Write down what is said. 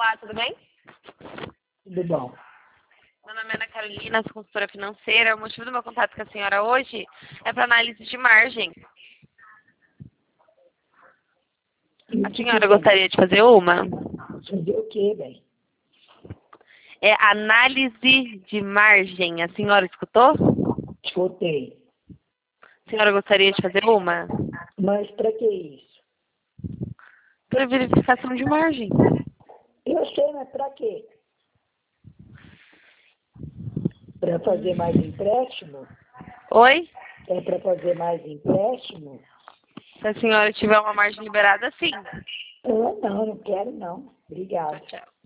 Olá, tudo bem? Tudo bom. Meu nome é Ana Carolina, sou consultora financeira. O motivo do meu contato com a senhora hoje é para análise de margem. A senhora gostaria de fazer uma? Fazer o quê, velho? É análise de margem. A senhora escutou? Escutei. A senhora gostaria de fazer uma? Mas pra que isso? Para verificação de margem. Eu sei, mas pra quê? Pra fazer mais empréstimo? Oi? É pra fazer mais empréstimo? Se a senhora tiver uma margem liberada, sim. Ah, não quero não. Obrigado. Tchau.